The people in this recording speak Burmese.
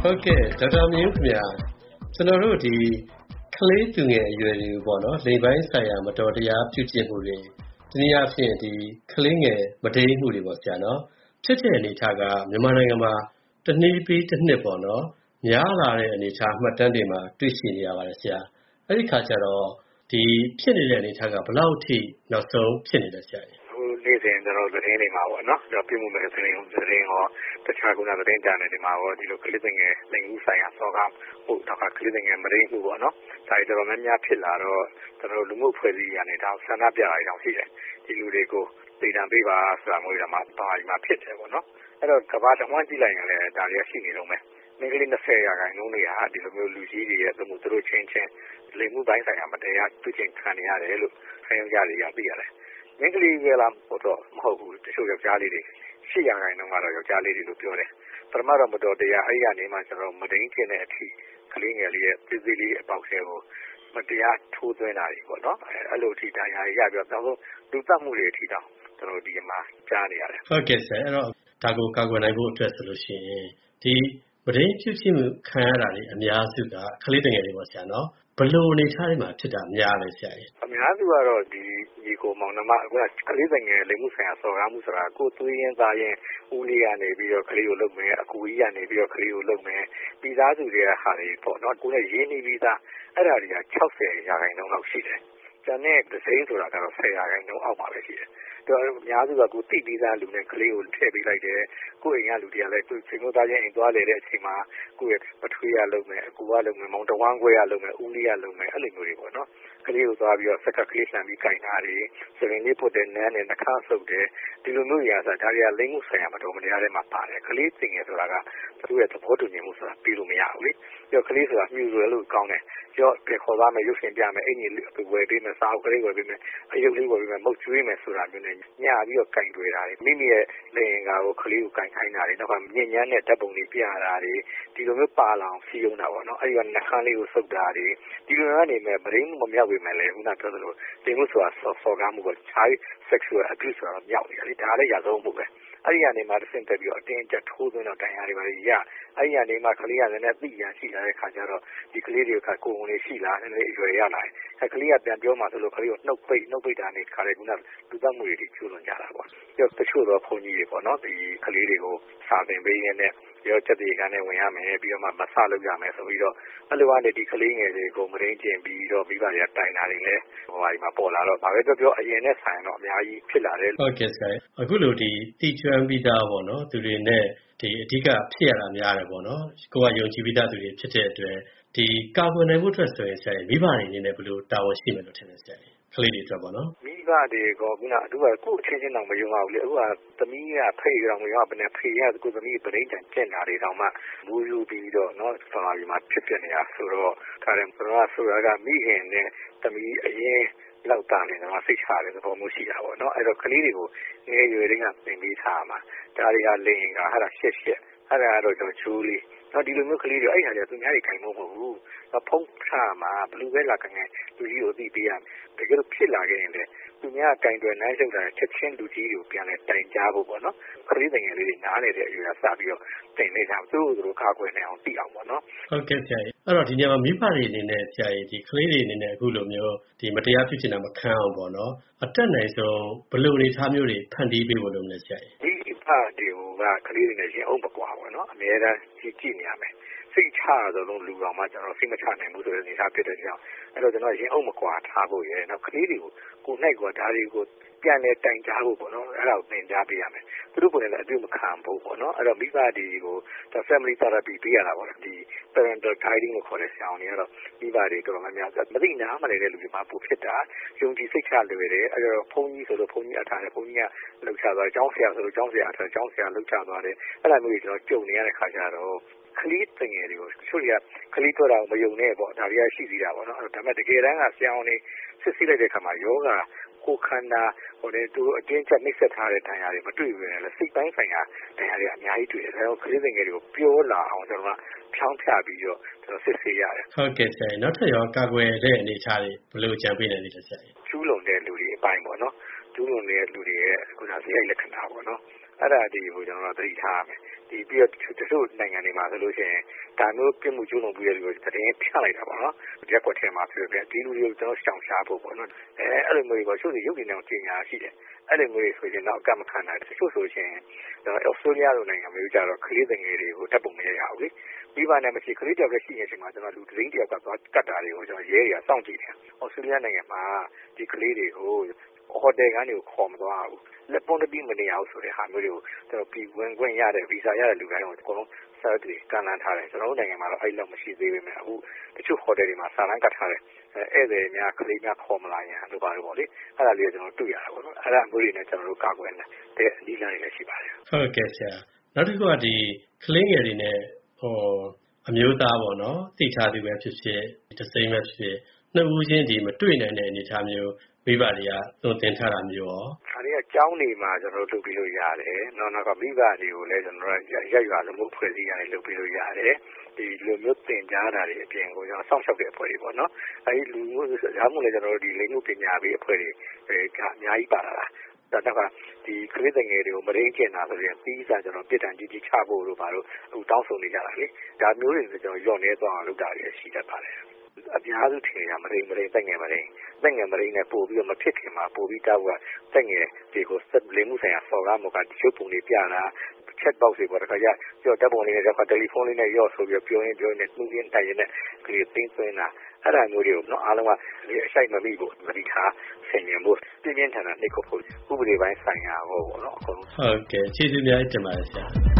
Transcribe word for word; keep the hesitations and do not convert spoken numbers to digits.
ဟုတ်ကဲ့ဒေါက်တာမြင့်ခင်ဗျာကျွန်တော်တို့ဒီကလေးသူငယ်အရွယ်တွေပေါ့နော်လိင်ပိုင်းဆိုင်ရာမတော်တရားပြုကျင့်မှုတွေဒီနေ့အဖြစ်ဒီကလေးငယ်မဒိန်းမှုတွေပေါ့ဆရာနော်ဖြစ်တဲ့အနေအထားကမြန်မာနိုင်ငံမှာတစ်နှစ်ပြီးတစ်နှစ်ပေါ့နော်များလာတဲ့အနေအထားမှတ်တမ်းတွေမှာတွေ့ရှိနေရပါတယ်ဆရာအဲ့ဒီခါကျတော့ဒီဖြစ်နေတဲ့အနေအထားကဘယ်လောက်ထိနောက်ဆုံးဖြစ်နေလဲဆရာနေ့စဉ်ကျွန်တော်သတင်းတွေမှာပေါ့နော်ကျွန်တော်ပြုမှုမဲ့သတင်းသတင်းရောတခြားကုနာသတင်းကြံတွေမှာရောဒီလိုကလေးငယ်လိင်ကူးဆိုင်ရာစောကားမှုတော့ကလေးငယ်မရင်းမှုပေါ့နော်ဒါတွေတော်တော်များများဖြစ်လာတော့ကျွန်တော်လူမှုဖွဲ့စည်းရနေတာဆန္ဒပြရအောင်ရှိတယ်ဒီလူတွေကိုပြည်တံပေးပါဆိုတာမျိုးတွေမှာပါရီမှာဖြစ်တယ်ပေါ့နော်အဲ့တော့ကဘာတဝမ်းကြည့်လိုက်ရင်လည်းဒါတွေရှိနေတော့မယ်မိန်းကလေး၂၀ရာခိုင်နှုန်းတွေကဒီလိုမျိုးလူကြီးတွေရဲ့သမှုသူတို့ချင်းချင်းလိင်မှုပိုင်းဆိုင်ရာမတရားပြုကျင့်ခံနေရတယ်လို့ခံရကြရရသိရတယ်မင်းကလေးကလည်းတော့မဟုတ်ဘူးတချို့ယောက်ျားလေးတွေရှစ်ရာခိုင်နှုန်းကတော့ယောက်ျားလေးတွေလို့ပြောတယ်ပထမတော့မတော်တရားအဲ့ဒီကနေမှကျွန်တော်မဒိန်းကျင်တဲ့အထိကလေးငယ်လေးရဲ့ပြည်ပြည်လေးအပေါက်ဆဲကိုမတရားထိုးသွင်းတာတွေပေါ့နော်အဲ့လိုအထိတရားရရပြီးတော့နောက်ဆုံးလူသတ်မှုတွေအထိတော့ကျွန်တော်ဒီမှာကြားနေရတယ်ဟုတ်ကဲ့ဆရာအဲ့တော့ဒါကိုကာကွယ်နိုင်ဖို့အတွက်ဆိုလို့ရှိရင်ဒီမဒိန်းဖြစ်ဖြစ်မှုခံရတာတွေအများစုကကလေးငယ်တွေပေါ့ဆရာနော်ဘယ်လိုအနေထားတွေမှာဖြစ်တာများလဲဆရာကြီးအများစုကတော့ဒီဒီကိုမောင်နှမကကလေးငယ်လိမ်မှုဆိုင်ရာစော်ကားမှုဆိုတာကိုသွေးရင်းသားရင်ဦးလေးကနေပြီးတော့ကလေးကိုလုပ်မယ်အကူကြီးကနေပြီးတော့ကလေးကိုလုပ်မယ်ပြီးသားစုတွေကဟာတွေပေါ့နော်ကိုယ်နဲ့ရင်းနှီးပြီးသားအဲ့ဒါတွေက၆၀ရာခိုင်နှုန်းလောက်ရှိတယ်ကျန်တဲ့ဒစိမ့်ဆိုတာကတော့၁၀ရာခိုင်နှုန်းအောက်မှာပဲရှိတယ်တော့အများစုကကိုတိပြီးသားလူနဲ့ကလေးကိုထည့်ပေးလိုက်တယ်ကိုယ့်အိမ်ကလူတွေကလည်းသူ့ချင်းမိုးသားချင်းအိမ်သွားလေတဲ့အချိန်မှာကိုယ့်ရဲ့ပထွေးရလုပ်မယ်အကူကလုပ်မယ်မောင်တဝမ်းခွဲရလုပ်မယ်ဦးလေးရလုပ်မယ်အဲ့လိုမျိုးတွေပေါ့နော်ကလေးကိုသွားပြီးတော့စက်ကကလေးလှမ်းပြီးကြိုင်တာတွေစရင်လေးပုတ်တဲ့နန်းနဲ့နှခါဆုပ်တယ်ဒီလိုမျိုးရာဆိုဒါတွေကလိမ့်မှုဆိုင်ရာမတော်မတရားတွေမှာပါတယ်ကလေးသင်ငယ်ဆိုတာကသူ့ရဲ့သဘောတူညီမှုဆိုတာပြီးလို့မရဘူးလေပြီးတော့ကလေးဆိုတာမြူရွယ်လို့ကောင်းတယ်ကြော့ပြေခေါ်သားမယ်ရုပ်ရှင်ပြမယ်အိမ်ကြီးဝယ်ပေးမယ်စားအုပ်ကလေးဝယ်ပေးမယ်အယုတ်လေးဝယ်ပေးမယ်မုတ်ကျွေးမယ်ဆိုတာမျိုးနဲ့ညပြီးတော့ကင်တွေ့တာတွေမိမိရဲ့လေရင်ကာကိုကလေးကိုကင်ခိုင်းတာတွေနောက်ကညဉ့်ညမ်းတဲ့ဓာတ်ပုံတွေပြတာတွေဒီလိုမျိုးပါလာအောင်စီးရုံးတာပေါ့နော်အဲ့ဒီကနှခမ်းလေးကိုစုပ်တာတွေဒီလိုမျိုးနေမဲ့ဗရင်းမမြောက်ပေမဲ့လည်းခုနပြောသလိုဒီမှုဆိုတာစော်ကားမှုက child sexual abuse ဆိုတာမြောက်နေတယ်လေဒါလည်းရဆုံးမှုပဲအဲ့ဒီကနေမှတစ်ဆင့်တက်ပြီးတော့အတင်းကျပ်ထိုးသွင်းတော့တရားတွေပါရအဲ့ဒီကနေမှကလေးကလည်းသိရရှိလာတဲ့ခါကျတော့ဒီကလေးတွေကကိုယ်ဝင်လေးရှိလာတယ်လေအရွယ်ရလာတယ်အဲ့ကလေးကပြန်ပြောမှဆိုလို့ကလေးကိုနှုတ်ပိတ်နှုတ်ပိတ်တာနေခါလေခုနလူသတ်မှုတွေကျူးလွန်ကြတာပေါ့ပြီးတော့တချို့တော့ဘုန်းကြီးတွေပေါ့နော်ဒီကလေးတွေကိုစာသင်ပေးရင်းနဲ့ပြီးတော့ချက်တေကနဲ့ဝင်ရမယ်ပြီးတော့မှမဆလုပ်ရမယ်ဆိုပြီးတော့အဲ့လိုကနေဒီကလေးငယ်တွေကိုမရင်းကျင်ပြီးတော့မိဘတွေကတိုင်တာတွေလည်းဟိုဟာဒီမှာပေါ်လာတော့ဒါပဲပြောပြောအရင်နဲ့ဆိုင်တော့အများကြီးဖြစ်လာတယ်ဟုတ်ကဲ့ဆရာအခုလိုဒီတီချွမ်းပြီးသားပေါ့နော်သူတွေနဲ့ဒီအဓိကဖြစ်ရတာများတယ်ပေါ့နော်ကိုကယုံကြည်ပြီးသားသူတွေဖြစ်တဲ့အတွက်ဒီကာကွယ်နိုင်ဖို့အတွက်ဆိုရင်ဆရာမိဘတွေအနေနဲ့ဘယ်လိုတာဝန်ရှိမယ်လို့ထင်လဲဆရာကလေးတွေအတွက်ပေါ့နော်မိဘတွေကခုနအတူကကိုယ့်အချင်းချင်းတော့မယုံပါဘူးလေအခုကသမီးကဖိတ်ရောင်ရောဘယ်နဲ့ဖိရကိုသမီးပရိသတ်ကျင့်တာတွေတောင်မှမူယူပြီးတော့နော်ဆရာကြီးမှာဖြစ်ပြနေတာဆိုတော့ဒါရင်ဘုရားဆိုတာကမိခင်နဲ့သမီးအရင်လောက်တာနေတော့စိတ်ချတဲ့သဘောမျိုးရှိတာပေါ့နော်အဲ့တော့ကလေးတွေကိုငယ်ရွယ်တွေကသင်ပေးထားမှာဒါတွေကလိင်ကဟာရှက်ရှက်အဲ့ဒါကတော့ကျွန်တော်ချိုးလေးနော်ဒီလိုမျိုးကလေးတွေအဲ့ဟာတွေသူများတွေခိုင်မို့မဟုတ်ဘူးဖုံးထားမှာဘလူးပဲလာကငယ်လူကြီးကိုသိပေးရမယ်တကယ်လို့ဖြစ်လာခဲ့ရင်လည်းသူများကင်တွယ်နိုင်ချုပ်တာချက်ချင်းလူကြီးကိုပြန်လဲတိုင်ကြားဖို့ပေါ့နော်ကလေးငယ်လေးတွေနားနေတဲ့အရွယ်ကစပြီးတော့တင်နေတာသူတို့တို့ကာကွယ်နေအောင်သိအောင်ပေါ့နော်ဟုတ်ကဲ့ဆရာကြီးအဲ့တော့ဒီညမှာမိဘတွေအနေနဲ့ဆရာကြီးဒီကလေးတွေအနေနဲ့အခုလိုမျိုးဒီမတရားဖြစ်နေတာမခံအောင်ပေါ့နော်အတက်နိုင်ဆုံးဘယ်လိုအနေထားမျိုးတွေဖန်တီးပေးဖို့လုပ်မလဲဆရာကြီးဒီဖာတွေကကလေးတွေနဲ့ရင်အောင်မကွာပေါ့နော်အများအားကြည့်ကြည့်နေရမယ်စိတ်ချရသောလုံးလူတော်မှကျွန်တော်စိတ်မချနိုင်ဘူးဆိုတဲ့အနေအထားဖြစ်တဲ့ကြောင့်အဲ့တော့ကျွန်တော်ရင်အုပ်မကွာထားဖို့ရယ်နောက်ကလေးတွေကိုကိုနိုင်ကွာဓာတ်တွေကိုပြန်လဲတိုင်ကြားဖို့ပေါ့နော်အဲ့ဒါကိုသင်ကြားပေးရမယ်သူတို့ကိုလည်းအပြုမခံဖို့ပေါ့နော်အဲ့တော့မိဘတွေကိုဒါ family therapy ပေးရတာပေါ့ဒီ parental guiding ကိုခေါ်တဲ့ဆရာဝန်တွေကတော့မိဘတွေတော်တော်များများမသိနားမလည်တဲ့လူတွေမှာပိုဖြစ်တာယုံကြည်စိတ်ချလွယ်တယ်အဲ့တော့ဘုန်းကြီးဆိုလို့ဘုန်းကြီးအထားတယ်ဘုန်းကြီးကလှုပ်ရှားသွားတယ်ကျောင်းဆရာဆိုလို့ကျောင်းဆရာအထားကျောင်းဆရာလှုပ်ရှားသွားတယ်အဲ့လိုမျိုးကျွန်တော်ကြုံနေရတဲ့ခါကျတော့ကလေးတငယ်တွေကိုချို့တွေကကလေးတော့မယုံနဲ့ပေါ့ဒါတွေကရှိသေးတာပေါ့နော်အဲ့ဒါပေမဲ့တကယ်တမ်းကဆရာဝန်တွေစစ်ဆေးလိုက်တဲ့အခါမှာယောဂကိုခန္ဓာဟိုလေသူတို့အတင်းချက်နှိမ့်ဆက်ထားတဲ့တရားတွေမတွေ့ဘူးလေစိတ်ပိုင်းဆိုင်ရာတရားတွေအများကြီးတွေ့တယ်ဒါတော့ကလေးငယ်တွေကိုပြောလာအောင်ကျွန်တော်ကဖြောင်းဖြပြီးတော့ကျွန်တော်စစ်ဆေးရတယ်ဟုတ်ကဲ့ဆရာနောက်ထပ်ရောကာကွယ်တဲ့အနေအထားတွေဘယ်လိုကြံပေးနိုင်လဲဆရာကျူးလွန်တဲ့လူတွေအပိုင်းပေါ့နော်ကျူးလွန်တဲ့လူတွေရဲ့ခုနစရိုက်လက္ခဏာပေါ့နော်အဲ့ဒါတွေကိုကျွန်တော်တို့သတိထားရမယ်ဒီပြီးတော့တချို့နိုင်ငံတွေမှာဆိုလို့ရှိရင်ဒါမျိုးပြမှုကျူးလွန်ပြီးတဲ့လူတွေသတင်းဖြန့်လိုက်တာပေါ့နော်ရက်ကွက်ထဲမှာပြောပြဒီလူတွေကိုကျွန်တော်ရှောင်ရှားဖို့ပေါ့နော်အဲအဲ့လိုမျိုးတွေပေါ့ချို့တွေရုပ်တည်နေအောင်ပြင်ညာရှိတယ်အဲ့လိုမျိုးတွေဆိုရင်တော့အကန့်မခံနိုင်တချို့ဆိုရှင်ကျွန်တော်အော်စတြေးလျလိုနိုင်ငံမျိုးကြတော့ကလေးငယ်တွေကိုတပ်ပုံမရရဘူးလေပြီးပါနဲ့မရှိကလေးတယောက်လည်းရှိနေချိန်မှာကျွန်တော်လူသတင်းတယောက်ကသွားကတ်တာတွေကိုကျွန်တော်ရဲတွေကစောင့်ကြည့်တယ်အော်စတြေးလျနိုင်ငံမှာဒီကလေးတွေကိုဟိုတယ်ကနေခေါ်မသွားဘူးလက်ပွန်တပြီးမနေအောင်ဆိုတဲ့ဟာမျိုးတွေကိုကျွန်တော်ပြည်ဝင်ခွင့်ရတဲ့ဗီဇာရတဲ့လူတိုင်းကိုအကုန်လုံးဆက်တွေကန်လန်းထားတယ်ကျွန်တော်တို့နိုင်ငံမှာတော့အဲ့လောက်မရှိသေးပေမဲ့အခုတချို့ဟိုတယ်တွေမှာစာလမ်းကတ်ထားတယ်ဧည့်သည်များကလေးများခေါ်မလာရင်လို့ပါလို့ပေါ့လေအဲ့ဒါလေးကိုကျွန်တော်တွေ့ရတာပေါ့နော်အဲ့ဒါမျိုးတွေနဲ့ကျွန်တော်တို့ကာကွယ်တဲ့အနည်းလမ်းတွေလည်းရှိပါတယ်ဟုတ်ကဲ့ဆရာနောက်တစ်ခုကဒီကလေးငယ်တွေနဲ့ဟိုအမျိုးသားပေါ့နော်သိထားသူပဲဖြစ်ဖြစ်တစ်စိမ့်ပဲဖြစ်ဖြစ်နှစ်ဦးချင်းဒီမတွေ့နိုင်တဲ့အနေအထားမျိုးမိဘတွေကသွန်သင်ထားတာမျိုးရောအဲ့ဒီကကျောင်းနေမှာကျွန်တော်တို့လုပ်ပြီးလို့ရတယ်နောက်နောက်ကမိဘတွေကိုလည်းကျွန်တော်တို့ရက်ရွာလုံးဖို့ဖွဲ့စည်းရတယ်လုပ်ပြီးလို့ရတယ်ဒီလိုမျိုးသင်ကြားတာတွေအပြင်ကိုကျွန်တော်စောင့်ရှောက်တဲ့အဖွဲ့တွေပေါ့နော်အဲဒီလူမျိုးရာမှုလည်းကျွန်တော်တို့ဒီလိင်မှုပညာပေးအဖွဲ့တွေကအများကြီးပါလာတာဒါတော့ဒီကလေးငယ်တွေကိုမရင်းကျင်တာဆိုရင်ပြီးစားကျွန်တော်ပြစ်ဒဏ်ကြီးကြီးချဖို့လို့ပါလို့အခုတောင်းဆိုနေကြတာလေဒါမျိုးတွေကျွန်တော်ညှော့နေသွားအောင်လုပ်တာတွေရှိတတ်ပါတယ်အများစုထင်ရမရင်းမရင်းတက်ငယ်မရင်းတက်ငယ်မရင်းနဲ့ပို့ပြီးတော့မဖြစ်ခင်မှာပို့ပြီးတောက်ကတက်ငယ်တွေကိုစက်လိမ်မှုဆိုင်ရာဆော်ကားမောကတချို့ပုံတွေပြတာ chat box တွေပေါ်တခါကျကြော်တပ်ပုံလေးနဲ့တော့တယ်လီဖုန်းလေးနဲ့ရော့ဆိုပြီးပြောရင်းပြောနေနှူးရင်းတိုင်ရင်းနဲ့ကလေးသိမ်းသွင်းတာအဲ့ဒါမျိုးတွေကိုတော့အားလုံးကအရှိုက်မမိဖို့သတိထားဆင်ခြင်ဖို့ပြင်းပြင်းထန်ထန်နှိပ်ခုတ်ဖို့ဥပဒေပိုင်းဆိုင်ရာဟောပေါ့နော်အကုန်လုံးဟုတ်ကဲ့ကျေးဇူးများတင်ပါတယ်ဆရာ